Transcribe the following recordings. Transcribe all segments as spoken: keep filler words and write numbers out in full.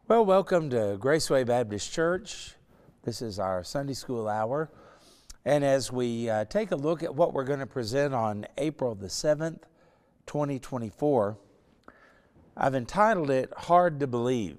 Well, welcome to Graceway Baptist Church. This is our Sunday School hour. And as we uh, take a look at what we're going to present on April the seventh, twenty twenty-four, I've entitled it, Hard to Believe.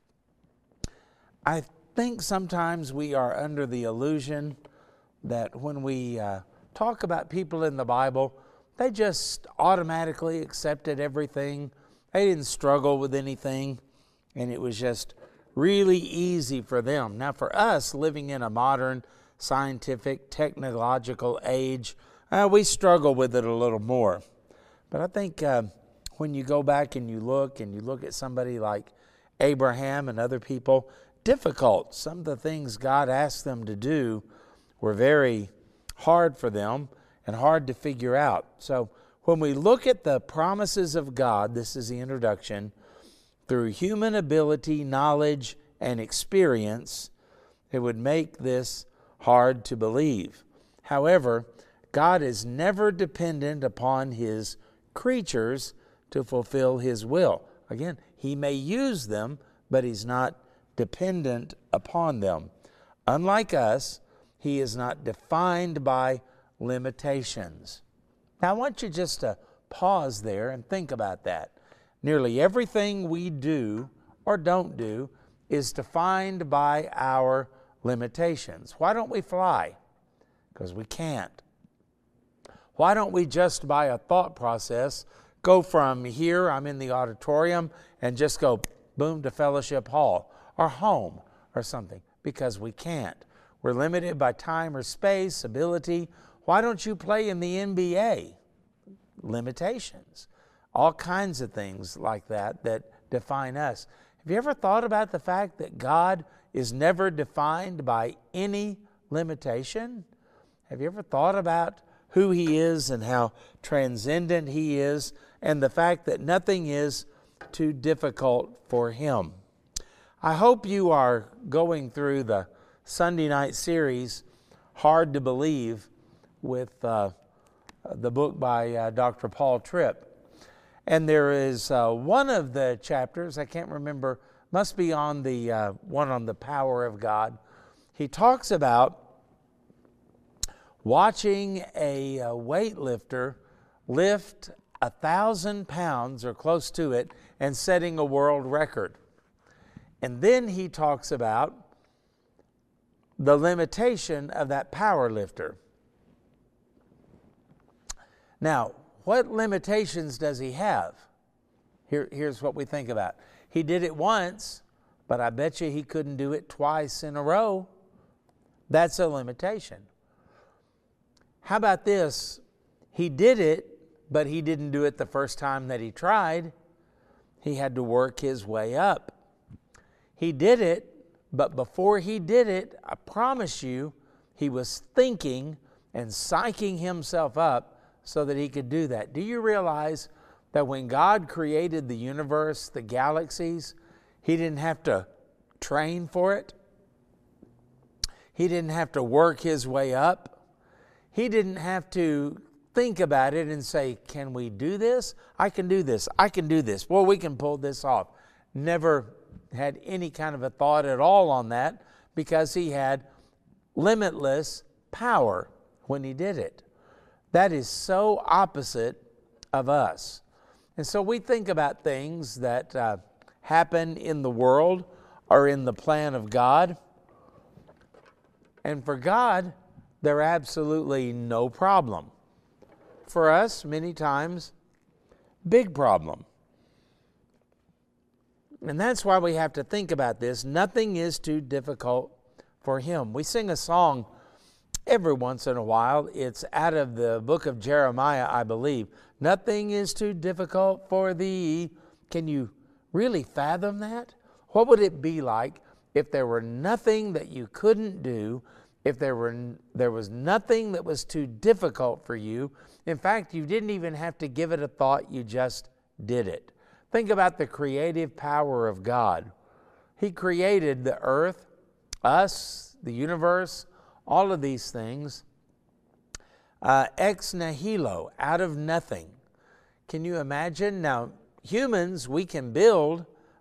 I think sometimes we are under the illusion that when we uh, talk about people in the Bible, they just automatically accepted everything. They didn't struggle with anything. And it was just really easy for them. Now, for us, living in a modern, scientific, technological age, uh, we struggle with it a little more. But I think uh, when you go back and you look, and you look at somebody like Abraham and other people, difficult. Some of the things God asked them to do were very hard for them and hard to figure out. So when we look at the promises of God, this is the introduction, through human ability, knowledge, and experience, it would make this hard to believe. However, God is never dependent upon His creatures to fulfill His will. Again, He may use them, but He's not dependent upon them. Unlike us, He is not defined by limitations. Now, I want you just to pause there and think about that. Nearly everything we do or don't do is defined by our limitations. Why don't we fly? Because we can't. Why don't we just by a thought process go from here, I'm in the auditorium, and just go boom to Fellowship Hall or home or something? Because we can't. We're limited by time or space, ability. Why don't you play in the N B A? Limitations. All kinds of things like that that define us. Have you ever thought about the fact that God is never defined by any limitation? Have you ever thought about who He is and how transcendent He is, and the fact that nothing is too difficult for Him? I hope you are going through the Sunday night series, Hard to Believe, with uh, the book by uh, Doctor Paul Tripp. And there is uh, one of the chapters, I can't remember, must be on the uh, one on the power of God. He talks about watching a, a weightlifter lift a thousand pounds or close to it and setting a world record. And then he talks about the limitation of that power lifter. Now, what limitations does he have? Here, here's what we think about. He did it once, but I bet you he couldn't do it twice in a row. That's a limitation. How about this? He did it, but he didn't do it the first time that he tried. He had to work his way up. He did it, but before he did it, I promise you, he was thinking and psyching himself up so that he could do that. Do you realize that when God created the universe, the galaxies, He didn't have to train for it? He didn't have to work his way up. He didn't have to think about it and say, can we do this? I can do this. I can do this. Well, we can pull this off. Never had any kind of a thought at all on that because He had limitless power when He did it. That is so opposite of us. And so we think about things that uh, happen in the world or in the plan of God. And for God, they're absolutely no problem. For us, many times, big problem. And that's why we have to think about this. Nothing is too difficult for Him. We sing a song every once in a while. It's out of the book of Jeremiah, I believe. Nothing is too difficult for Thee. Can you really fathom that? What would it be like if there were nothing that you couldn't do, if there were there was nothing that was too difficult for you? In fact, you didn't even have to give it a thought, you just did it. Think about the creative power of God. He created the earth, us, the universe, all of these things, uh, ex nihilo, out of nothing. Can you imagine? Now, humans, we can build,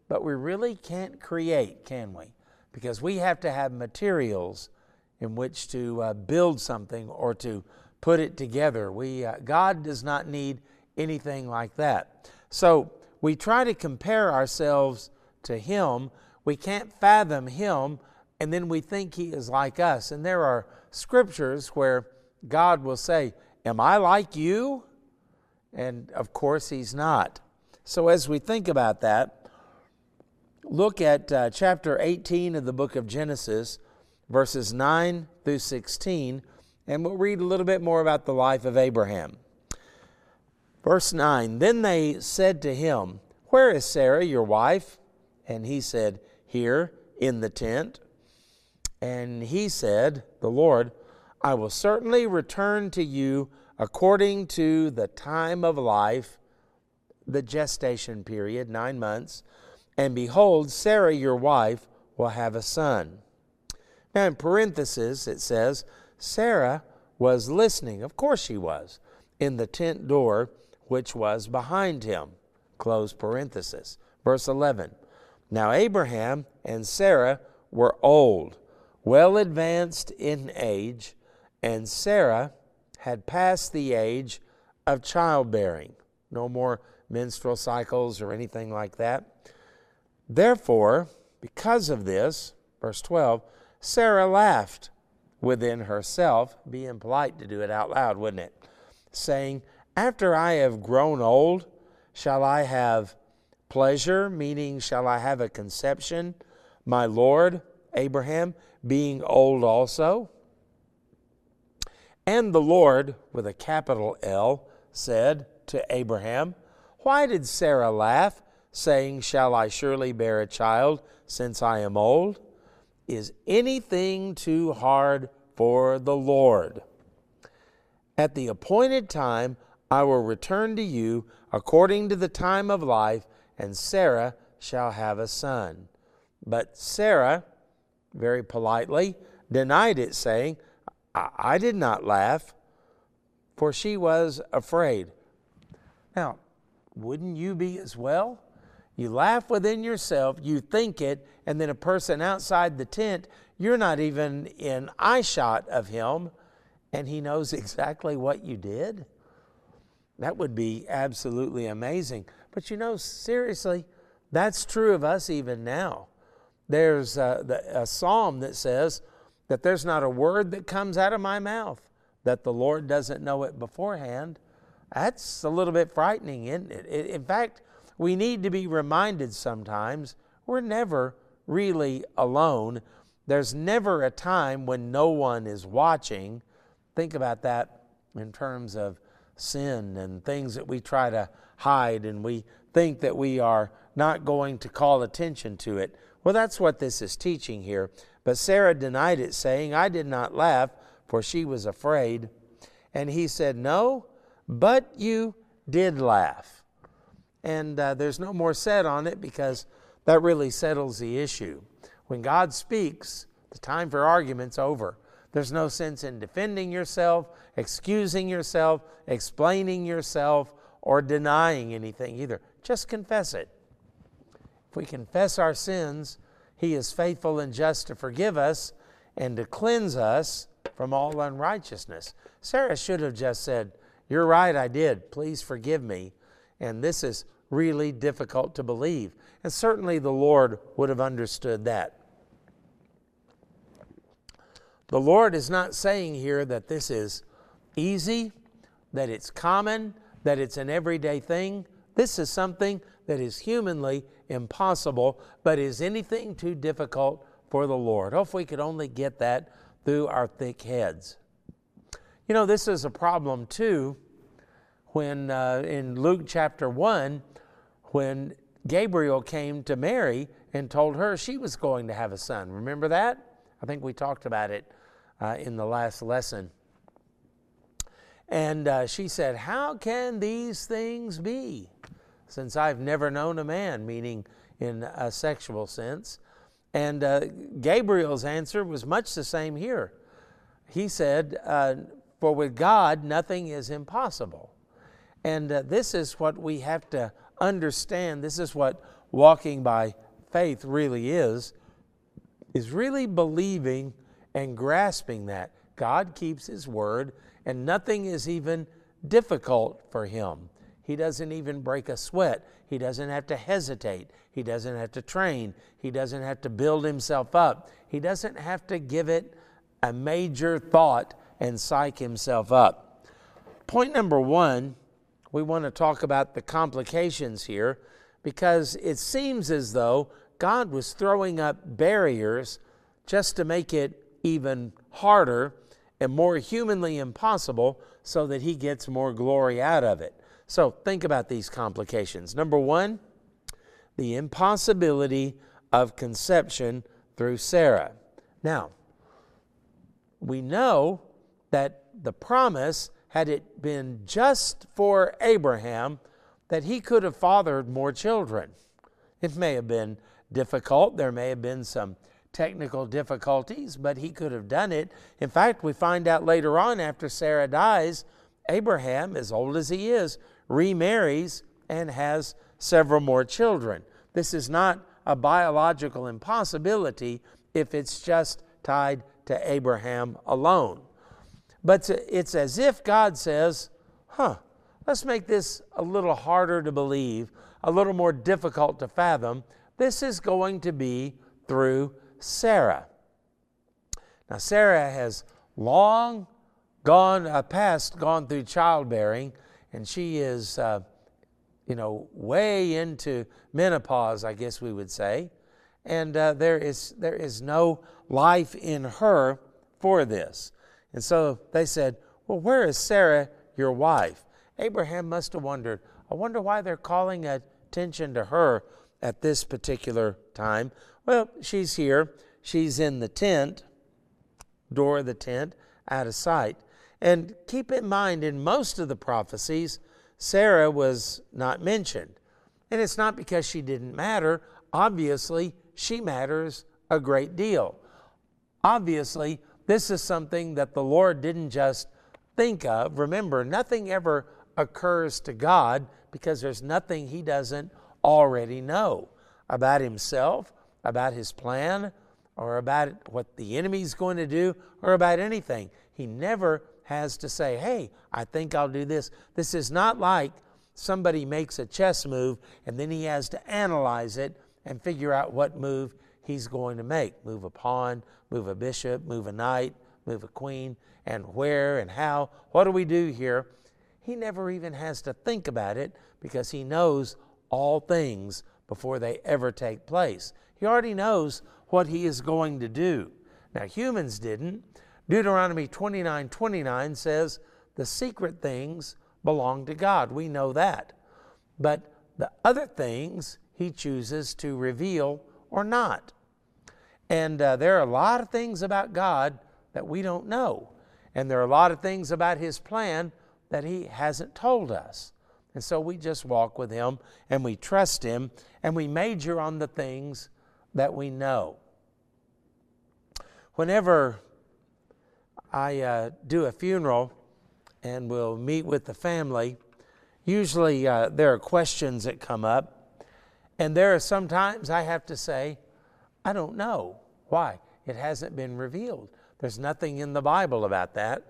but we really can't create, can we? Because we have to have materials in which to uh, build something or to put it together. We, uh, God does not need anything like that. So we try to compare ourselves to Him. We can't fathom Him, and then we think He is like us. And there are scriptures where God will say, "Am I like you?" And of course He's not. So as we think about that, look at uh, chapter eighteen of the book of Genesis, verses nine through sixteen, and we'll read a little bit more about the life of Abraham. Verse nine, "Then they said to him, 'Where is Sarah, your wife?' And he said, 'Here, in the tent.' And he said, the Lord, 'I will certainly return to you according to the time of life,'" the gestation period, nine months, "'and behold, Sarah, your wife, will have a son.'" Now in parentheses it says, Sarah was listening, of course she was, in the tent door which was behind him. Close parenthesis. Verse eleven, "Now Abraham and Sarah were old, well advanced in age, and Sarah had passed the age of childbearing." No more menstrual cycles or anything like that. "Therefore, because of this," verse twelve, "Sarah laughed within herself," being polite to do it out loud, wouldn't it? "Saying, 'After I have grown old, shall I have pleasure,' meaning shall I have a conception, 'my Lord Abraham being old also?' And the Lord," with a capital L, "said to Abraham, 'Why did Sarah laugh, saying, shall I surely bear a child, since I am old? Is anything too hard for the Lord? At the appointed time I will return to you according to the time of life, and Sarah shall have a son.' But Sarah, very politely, denied it, saying, I, I did not laugh, for she was afraid." Now, wouldn't you be as well? You laugh within yourself, you think it, and then a person outside the tent, you're not even in eyeshot of him, and he knows exactly what you did? That would be absolutely amazing. But you know, seriously, that's true of us even now. There's a, the, a psalm that says that there's not a word that comes out of my mouth that the Lord doesn't know it beforehand. That's a little bit frightening, isn't it? it in fact, we need to be reminded sometimes we're never really alone. There's never a time when no one is watching. Think about that in terms of sin and things that we try to hide, and we think that we are not going to call attention to it. Well, that's what this is teaching here. But Sarah denied it, saying, I did not laugh, for she was afraid. And he said, no, but you did laugh. And uh, there's no more said on it, because that really settles the issue. When God speaks, the time for argument's over. There's no sense in defending yourself, excusing yourself, explaining yourself, or denying anything either. Just confess it. If we confess our sins, He is faithful and just to forgive us and to cleanse us from all unrighteousness. Sarah should have just said, you're right, I did. Please forgive me. And this is really difficult to believe. And certainly the Lord would have understood that. The Lord is not saying here that this is easy, that it's common, that it's an everyday thing. This is something that is humanly impossible, but is anything too difficult for the Lord? Oh, if we could only get that through our thick heads. You know, this is a problem too when uh, in Luke chapter one, when Gabriel came to Mary and told her she was going to have a son. Remember that? I think we talked about it uh, in the last lesson. And uh, she said, how can these things be, since I've never known a man, meaning in a sexual sense? And uh, Gabriel's answer was much the same here. He said, uh, for with God nothing is impossible. And uh, this is what we have to understand. This is what walking by faith really is, is really believing and grasping that God keeps His word and nothing is even difficult for Him. He doesn't even break a sweat. He doesn't have to hesitate. He doesn't have to train. He doesn't have to build himself up. He doesn't have to give it a major thought and psych himself up. Point number one, we want to talk about the complications here, because it seems as though God was throwing up barriers just to make it even harder and more humanly impossible so that He gets more glory out of it. So think about these complications. Number one, the impossibility of conception through Sarah. Now, we know that the promise, had it been just for Abraham, that he could have fathered more children. It may have been difficult. There may have been some technical difficulties, but he could have done it. In fact, we find out later on, after Sarah dies, Abraham, as old as he is, remarries and has several more children. This is not a biological impossibility if it's just tied to Abraham alone. But it's as if God says, huh, let's make this a little harder to believe, a little more difficult to fathom. This is going to be through Sarah. Now, Sarah has long gone, uh, past, gone through childbearing, and she is, uh, you know, way into menopause, I guess we would say. And uh, there is there is no life in her for this. And so they said, well, where is Sarah, your wife? Abraham must have wondered, I wonder why they're calling attention to her at this particular time. Well, she's here. She's in the tent, door of the tent, out of sight. And keep in mind, in most of the prophecies, Sarah was not mentioned. And it's not because she didn't matter. Obviously, she matters a great deal. Obviously, this is something that the Lord didn't just think of. Remember, nothing ever occurs to God because there's nothing He doesn't already know about Himself, about His plan, or about what the enemy's going to do, or about anything. He never has to say, hey, I think I'll do this. This is not like somebody makes a chess move and then he has to analyze it and figure out what move he's going to make. Move a pawn, move a bishop, move a knight, move a queen, and where and how. What do we do here? He never even has to think about it because he knows all things before they ever take place. He already knows what he is going to do. Now, humans didn't. Deuteronomy twenty-nine twenty-nine says the secret things belong to God. We know that. But the other things He chooses to reveal or not. And uh, there are a lot of things about God that we don't know. And there are a lot of things about His plan that He hasn't told us. And so we just walk with Him and we trust Him and we major on the things that we know. Whenever I uh, do a funeral and we'll meet with the family, usually uh, there are questions that come up. And there are sometimes I have to say, I don't know. Why? It hasn't been revealed. There's nothing in the Bible about that.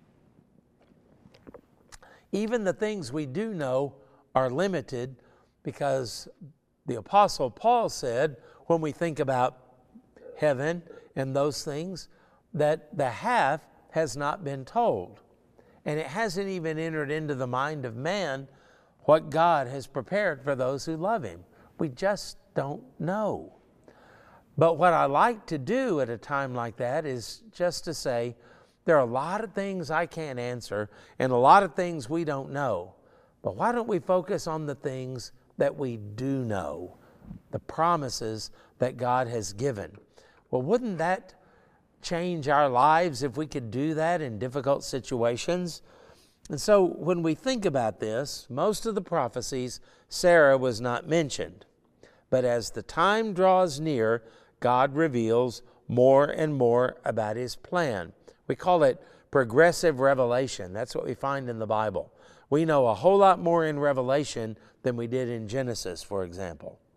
Even the things we do know are limited because the Apostle Paul said, when we think about heaven and those things, that the half has not been told. And it hasn't even entered into the mind of man what God has prepared for those who love Him. We just don't know. But what I like to do at a time like that is just to say, there are a lot of things I can't answer and a lot of things we don't know. But why don't we focus on the things that we do know, the promises that God has given? Well, wouldn't that change our lives if we could do that in difficult situations? And so when we think about this, most of the prophecies, Sarah was not mentioned. But as the time draws near, God reveals more and more about His plan. We call it progressive revelation. That's what we find in the Bible. We know a whole lot more in Revelation than we did in Genesis, for example.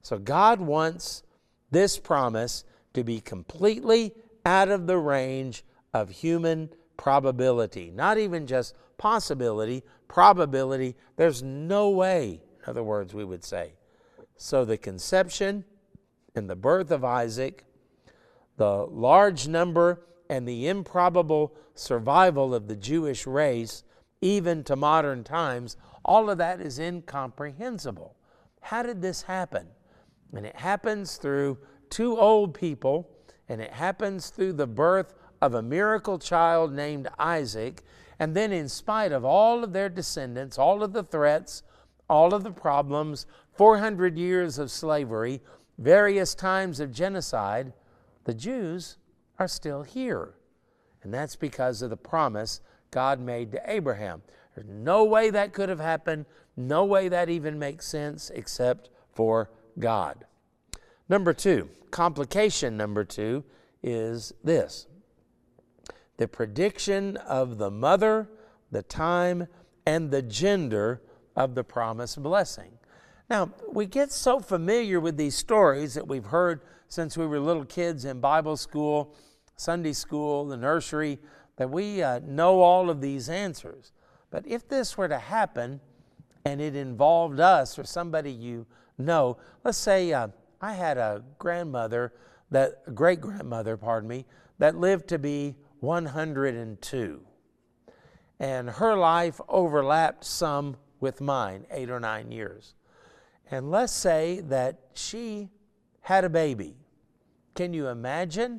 So God wants this promise to be completely out of the range of human probability. Not even just possibility, probability. There's no way, in other words, we would say. So the conception and the birth of Isaac, the large number and the improbable survival of the Jewish race, even to modern times, all of that is incomprehensible. How did this happen? And it happens through two old people, and it happens through the birth of a miracle child named Isaac. And then in spite of all of their descendants, all of the threats, all of the problems, four hundred years of slavery, various times of genocide, the Jews are still here. And that's because of the promise God made to Abraham. There's no way that could have happened, no way that even makes sense except for God. Number two, complication number two is this: the prediction of the mother, the time, and the gender of the promised blessing. Now, we get so familiar with these stories that we've heard since we were little kids in Bible school, Sunday school, the nursery, that we uh, know all of these answers. But if this were to happen and it involved us or somebody you know, let's say uh, I had a grandmother, that a great-grandmother, pardon me, that lived to be one hundred two. And her life overlapped some with mine, eight or nine years. And let's say that she had a baby. Can you imagine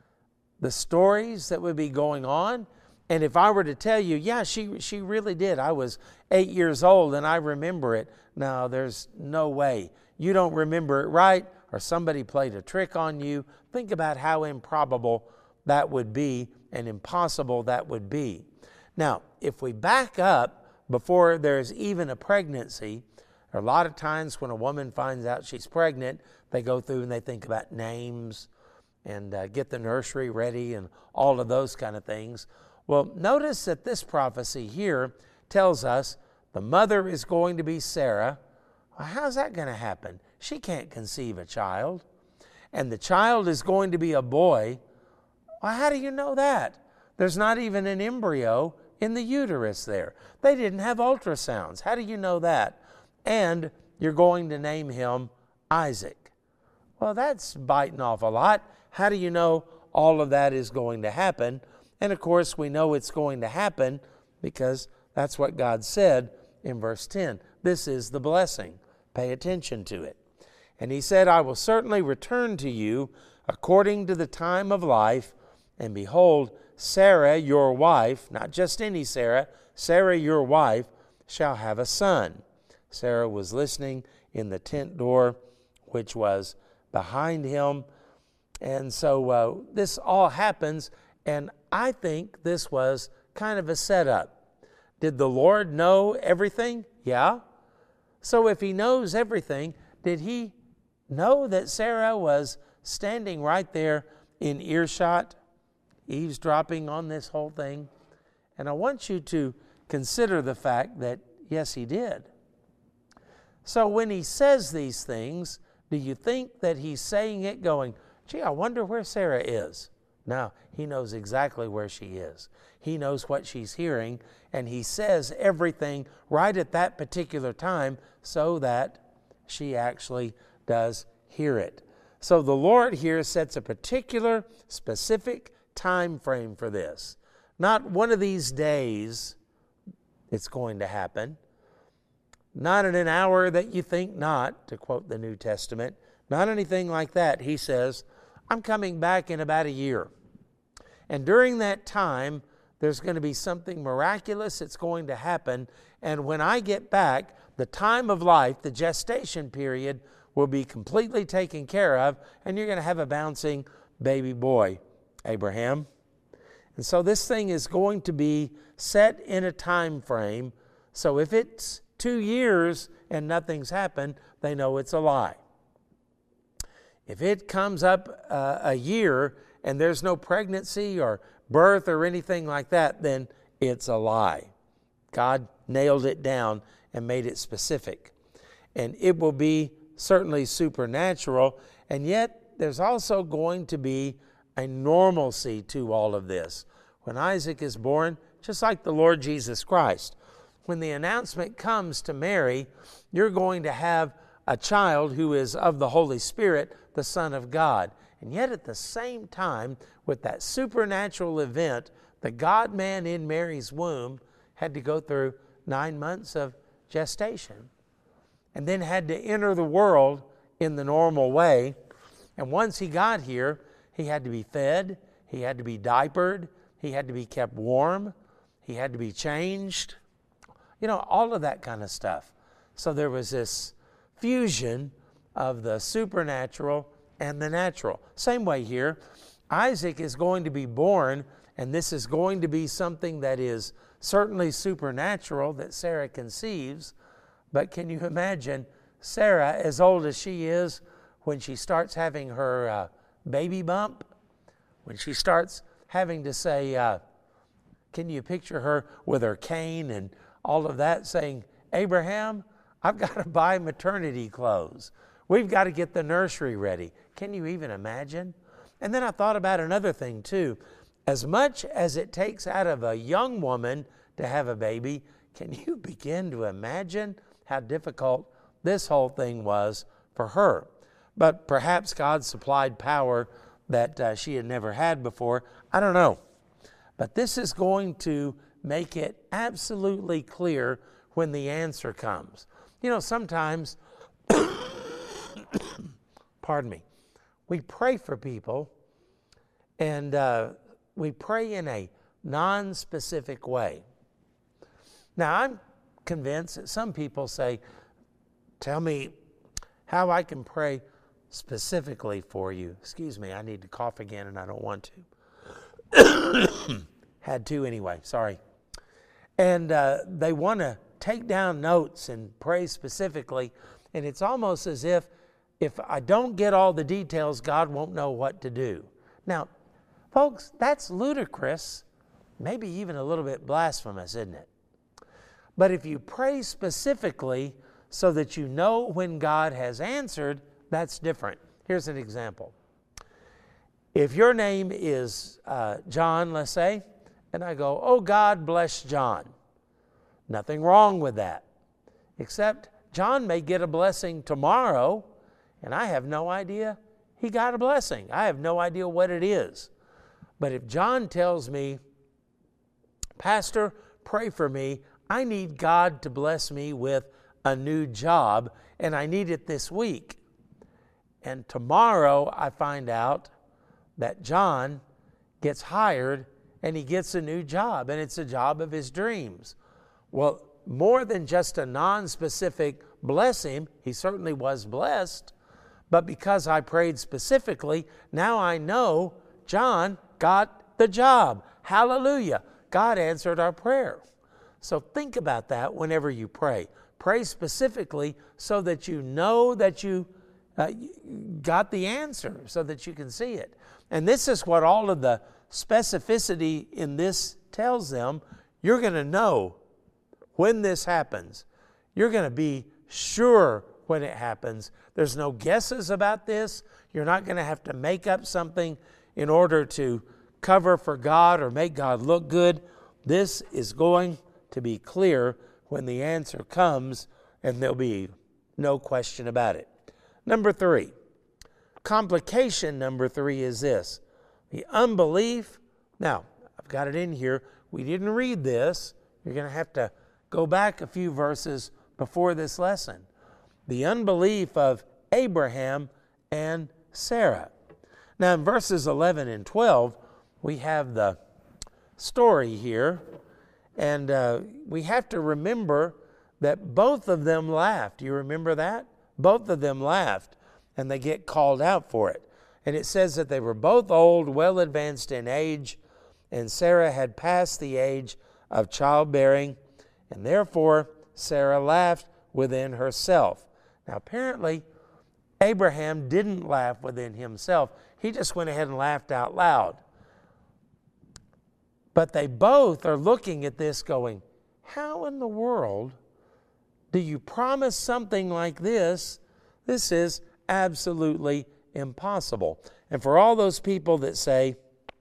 the stories that would be going on? And if I were to tell you, yeah, she, she really did. I was eight years old and I remember it. No, there's no way. You don't remember it right, or somebody played a trick on you. Think about how improbable that would be and impossible that would be. Now, if we back up before there's even a pregnancy, a lot of times when a woman finds out she's pregnant, they go through and they think about names and uh, get the nursery ready and all of those kind of things. Well, notice that this prophecy here tells us the mother is going to be Sarah. Well, how's that going to happen? She can't conceive a child. And the child is going to be a boy. Well, how do you know that? There's not even an embryo in the uterus there. They didn't have ultrasounds. How do you know that? And you're going to name him Isaac. Well, that's biting off a lot. How do you know all of that is going to happen? And of course, we know it's going to happen because that's what God said in verse ten. This is the blessing. Pay attention to it. And he said, I will certainly return to you according to the time of life. And behold, Sarah, your wife, not just any Sarah, Sarah, your wife, shall have a son. Sarah was listening in the tent door, which was behind him. And so uh, this all happens, and I think this was kind of a setup. Did the Lord know everything? Yeah. So if he knows everything, did he know that Sarah was standing right there in earshot, eavesdropping on this whole thing? And I want you to consider the fact that, yes, he did. So when he says these things, do you think that he's saying it going, gee, I wonder where Sarah is? No, he knows exactly where she is. He knows what she's hearing, and he says everything right at that particular time so that she actually does hear it. So the Lord here sets a particular, specific time frame for this. Not one of these days it's going to happen. Not in an hour that you think not, to quote the New Testament. Not anything like that. He says, I'm coming back in about a year. And during that time, there's going to be something miraculous that's going to happen. And when I get back, the time of life, the gestation period, will be completely taken care of, and you're going to have a bouncing baby boy, Abraham. And so this thing is going to be set in a time frame. So if it's two years and nothing's happened, they know it's a lie. If it comes up uh, a year and there's no pregnancy or birth or anything like that, then it's a lie. God nailed it down and made it specific. And it will be certainly supernatural, and yet there's also going to be a normalcy to all of this. When Isaac is born, just like the Lord Jesus Christ, when the announcement comes to Mary, you're going to have a child who is of the Holy Spirit, the Son of God. And yet at the same time, with that supernatural event, the God-man in Mary's womb had to go through nine months of gestation and then had to enter the world in the normal way. And once he got here, he had to be fed, he had to be diapered, he had to be kept warm, he had to be changed, you know, all of that kind of stuff. So there was this fusion of the supernatural and the natural. Same way here, Isaac is going to be born, and this is going to be something that is certainly supernatural that Sarah conceives. But can you imagine Sarah, as old as she is, when she starts having her uh, baby bump, when she starts having to say, uh, can you picture her with her cane and all of that saying, Abraham, I've got to buy maternity clothes. We've got to get the nursery ready. Can you even imagine? And then I thought about another thing too. As much as it takes out of a young woman to have a baby, can you begin to imagine how difficult this whole thing was for her? But perhaps God supplied power that uh, she had never had before. I don't know. But this is going to make it absolutely clear when the answer comes. You know, sometimes, pardon me, we pray for people and uh, we pray in a non-specific way. Now, I'm convinced that some people say, tell me how I can pray specifically for you. Excuse me, I need to cough again and I don't want to. Had to anyway, sorry. And uh, they want to take down notes and pray specifically, and it's almost as if if I don't get all the details, God won't know what to do. Now, folks, that's ludicrous, maybe even a little bit blasphemous, isn't it? But if you pray specifically so that you know when God has answered, that's different. Here's an example. If your name is uh, John, let's say, and I go, oh, God bless John. Nothing wrong with that. Except John may get a blessing tomorrow, and I have no idea he got a blessing. I have no idea what it is. But if John tells me, Pastor, pray for me, I need God to bless me with a new job, and I need it this week. And tomorrow I find out that John gets hired and he gets a new job, and it's a job of his dreams. Well, more than just a non-specific bless him, he certainly was blessed, but because I prayed specifically, now I know John got the job. Hallelujah. God answered our prayer. So think about that whenever you pray. Pray specifically so that you know that you uh, got the answer, so that you can see it. And this is what all of the specificity in this tells them. You're going to know when this happens. You're going to be sure when it happens. There's no guesses about this. You're not going to have to make up something in order to cover for God or make God look good. This is going to be clear when the answer comes, and there'll be no question about it. Number three, complication number three is this. The unbelief. Now, I've got it in here. We didn't read this. You're going to have to go back a few verses before this lesson. The unbelief of Abraham and Sarah. Now, in verses eleven and twelve, we have the story here. And uh, we have to remember that both of them laughed. You remember that? Both of them laughed, and they get called out for it. And it says that they were both old, well advanced in age, and Sarah had passed the age of childbearing, and therefore Sarah laughed within herself. Now, apparently, Abraham didn't laugh within himself. He just went ahead and laughed out loud. But they both are looking at this going, how in the world do you promise something like this This is absolutely impossible. And for all those people that say,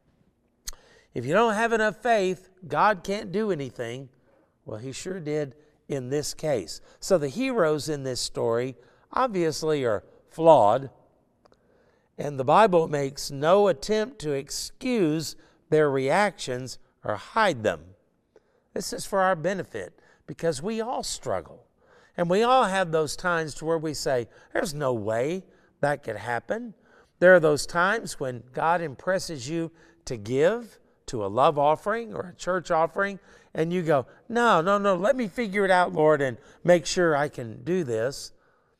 if you don't have enough faith, God can't do anything, well, he sure did in this case. So the heroes in this story obviously are flawed, and the Bible makes no attempt to excuse their reactions or hide them. This is for our benefit, because we all struggle. And we all have those times to where we say, there's no way that could happen. There are those times when God impresses you to give to a love offering or a church offering, and you go, no, no, no, let me figure it out, Lord, and make sure I can do this.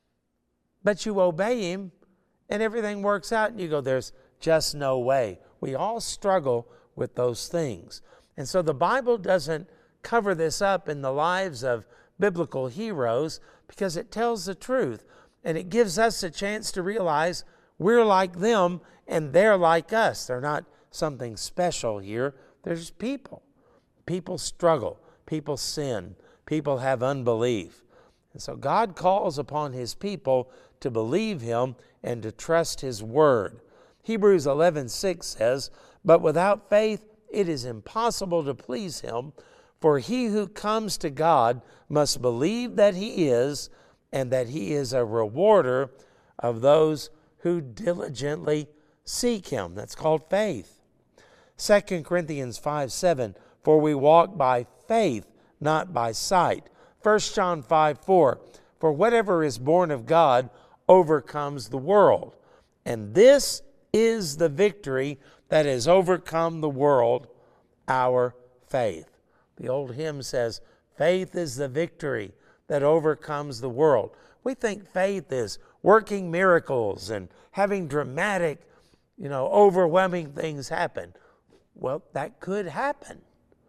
But you obey him, and everything works out, and you go, there's just no way. We all struggle with those things. And so the Bible doesn't cover this up in the lives of biblical heroes, because it tells the truth, and it gives us a chance to realize we're like them and they're like us. They're not something special here. They're just people. People struggle. People sin. People have unbelief. And so God calls upon his people to believe him and to trust his word. Hebrews eleven six says, but without faith it is impossible to please him, for he who comes to God must believe that he is, and that he is a rewarder of those who diligently seek him. That's called faith. Second Corinthians five seven, for we walk by faith, not by sight. First John five four, for whatever is born of God overcomes the world. And this is the victory that has overcome the world, our faith. The old hymn says, faith is the victory that overcomes the world. We think faith is working miracles and having dramatic, you know, overwhelming things happen. Well, that could happen.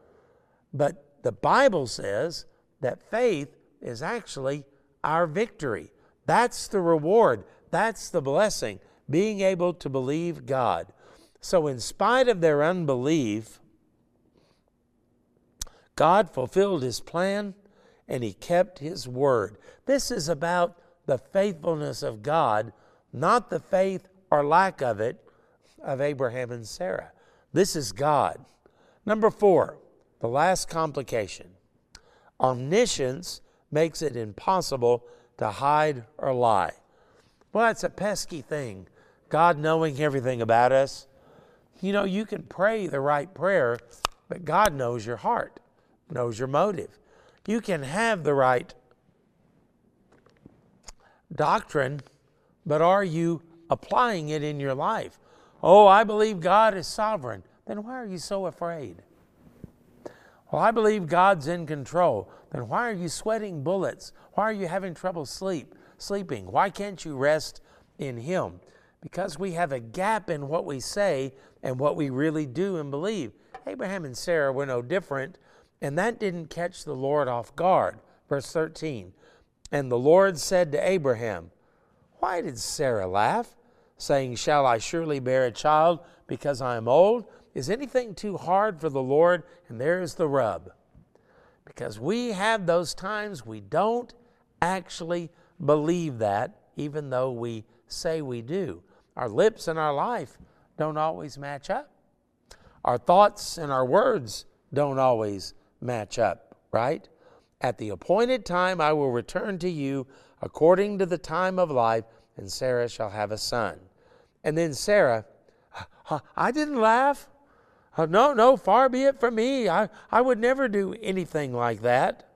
But the Bible says that faith is actually our victory. That's the reward. That's the blessing, being able to believe God. So in spite of their unbelief, God fulfilled his plan and he kept his word. This is about the faithfulness of God, not the faith or lack of it of Abraham and Sarah. This is God. Number four, the last complication. Omniscience makes it impossible to hide or lie. Well, that's a pesky thing, God knowing everything about us. You know, you can pray the right prayer, but God knows your heart, knows your motive. You can have the right doctrine, but are you applying it in your life? Oh, I believe God is sovereign. Then why are you so afraid? Well, I believe God's in control. Then why are you sweating bullets? Why are you having trouble sleep, sleeping? Why can't you rest in him? Because we have a gap in what we say and what we really do and believe. Abraham and Sarah were no different, and that didn't catch the Lord off guard. Verse thirteen, and the Lord said to Abraham, why did Sarah laugh, saying, shall I surely bear a child because I am old? Is anything too hard for the Lord? And there's the rub. Because we have those times we don't actually believe that, even though we say we do. Our lips and our life don't always match up. Our thoughts and our words don't always match up, right? At the appointed time I will return to you according to the time of life, and Sarah shall have a son. And then Sarah, I didn't laugh. No, no, far be it from me. I, I would never do anything like that.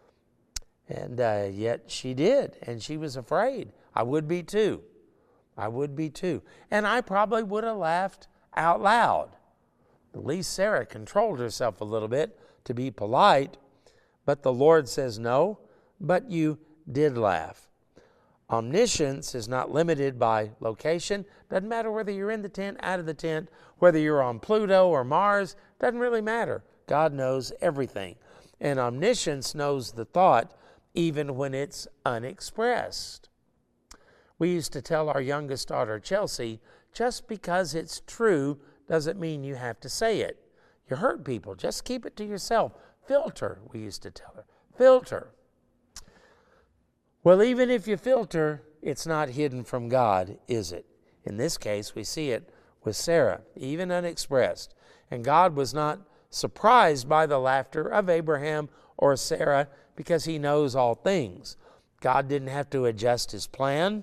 And uh, yet she did, and she was afraid. I would be too. I would be too. And I probably would have laughed out loud. At least Sarah controlled herself a little bit to be polite. But the Lord says, no, but you did laugh. Omniscience is not limited by location. Doesn't matter whether you're in the tent, out of the tent, whether you're on Pluto or Mars. Doesn't really matter. God knows everything. And omniscience knows the thought even when it's unexpressed. We used to tell our youngest daughter, Chelsea, just because it's true doesn't mean you have to say it. You hurt people. Just keep it to yourself. Filter, we used to tell her. Filter. Well, even if you filter, it's not hidden from God, is it? In this case, we see it with Sarah, even unexpressed. And God was not surprised by the laughter of Abraham or Sarah because he knows all things. God didn't have to adjust his plan.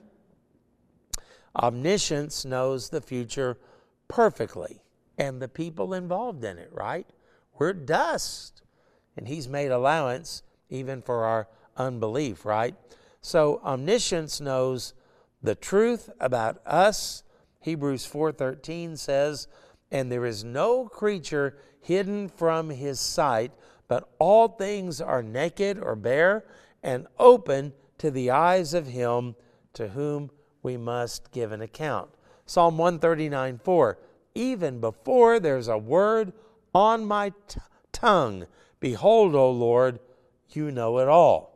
Omniscience knows the future perfectly and the people involved in it, right? We're dust, and he's made allowance even for our unbelief, right? So omniscience knows the truth about us. Hebrews four thirteen says, and there is no creature hidden from his sight, but all things are naked or bare and open to the eyes of him to whom we must give an account. Psalm one thirty-nine four, even before there's a word on my t- tongue, behold, O Lord, you know it all.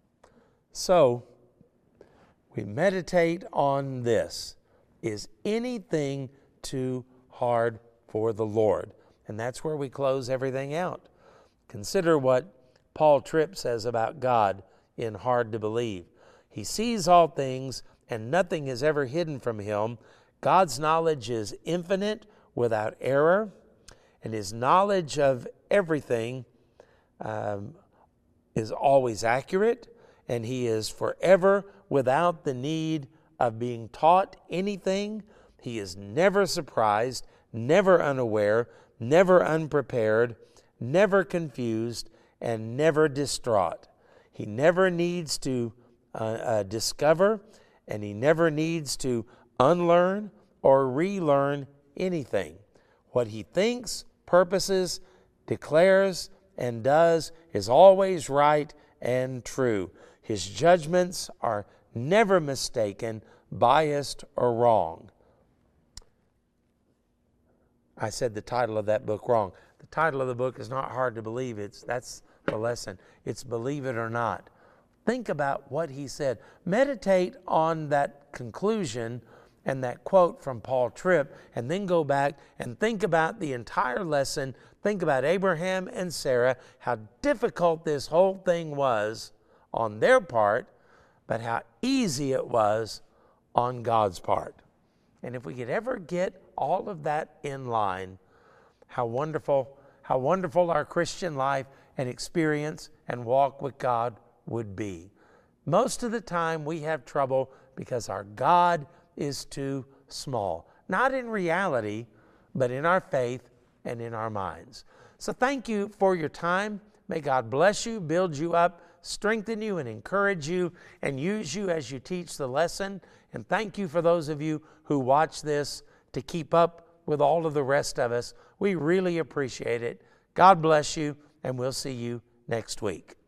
So, we meditate on this. Is anything too hard for the Lord? And that's where we close everything out. Consider what Paul Tripp says about God in Hard to Believe. He sees all things, and nothing is ever hidden from him. God's knowledge is infinite, without error, and his knowledge of everything um, is always accurate, and he is forever without the need of being taught anything. He is never surprised, never unaware, never unprepared, never confused, and never distraught. He never needs to uh, uh, discover, and he never needs to unlearn or relearn anything. What he thinks, purposes, declares, and does is always right and true. His judgments are never mistaken, biased, or wrong. I said the title of that book wrong. The title of the book is not Hard to Believe. It's that's the lesson. It's Believe It or Not. Think about what he said. Meditate on that conclusion and that quote from Paul Tripp, and then go back and think about the entire lesson. Think about Abraham and Sarah, how difficult this whole thing was on their part, but how easy it was on God's part. And if we could ever get all of that in line, how wonderful, how wonderful our Christian life and experience and walk with God would be. Most of the time we have trouble because our God is too small. Not in reality, but in our faith and in our minds. So thank you for your time. May God bless you, build you up, strengthen you, and encourage you, and use you as you teach the lesson. And thank you for those of you who watch this to keep up with all of the rest of us. We really appreciate it. God bless you, and we'll see you next week.